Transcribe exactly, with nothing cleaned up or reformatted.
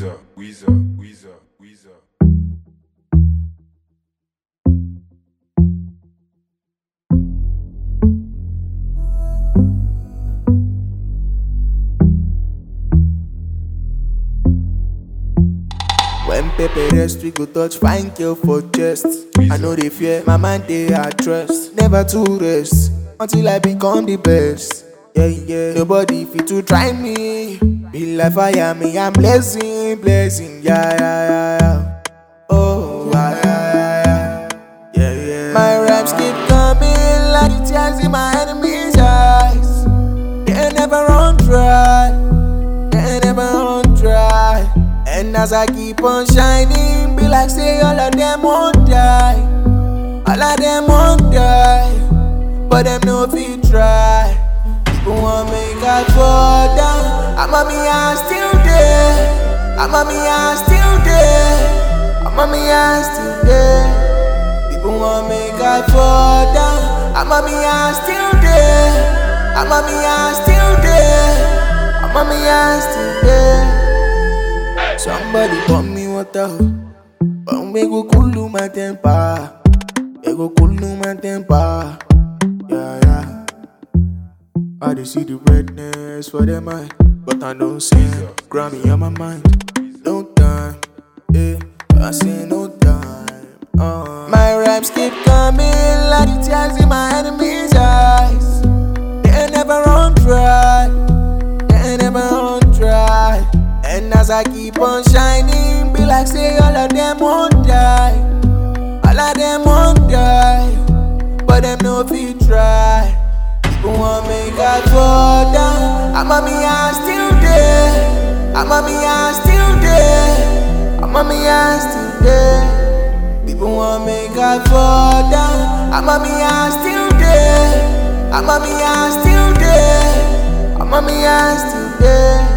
Weezer, Weezer, Weezer, Weezer. When paper rest, we go touch fine girl for chest. I know they fear, my mind they at trust. Never to rest until I become the best. Yeah, yeah. Nobody fit to try me. Be like fire, me I'm blessing, blessing. Yeah, yeah, yeah, yeah. Oh, yeah, yeah, yeah, yeah, yeah. My raps keep coming like the tears in my enemy's eyes. They never run dry. They never run dry. And as I keep on shining, be like say all of them won't die. All of them won't die, but them no fit try. People want make I fall down. I'm a me, I'm still there. I'm a me, I'm still there. I'm a me, I'm still there. People want make I fall down. I'm a me, I'm still there. I'm a me, I'm still there. I'm a me, I'm still there. Somebody pour me water, but we go cool my temper. We go cool my temper. Yeah, yeah. I dey see the redness for them eye, but I don't see Grammy on my mind. No time, eh? I say no time. Uh. My raps keep coming like the tears in my enemy's eyes. They never run dry. They never run dry. And as I keep on shining, be like say all of them won't die. All of them won't die, but them no fit try. People want make I fall down. I'm a me, I'm still there. I'm a me, I'm still there. I'm a me, I'm still there. People want make I fall down. I'm a me, I'm still there. I'm a me, I'm still there. I'm a me, I'm still there.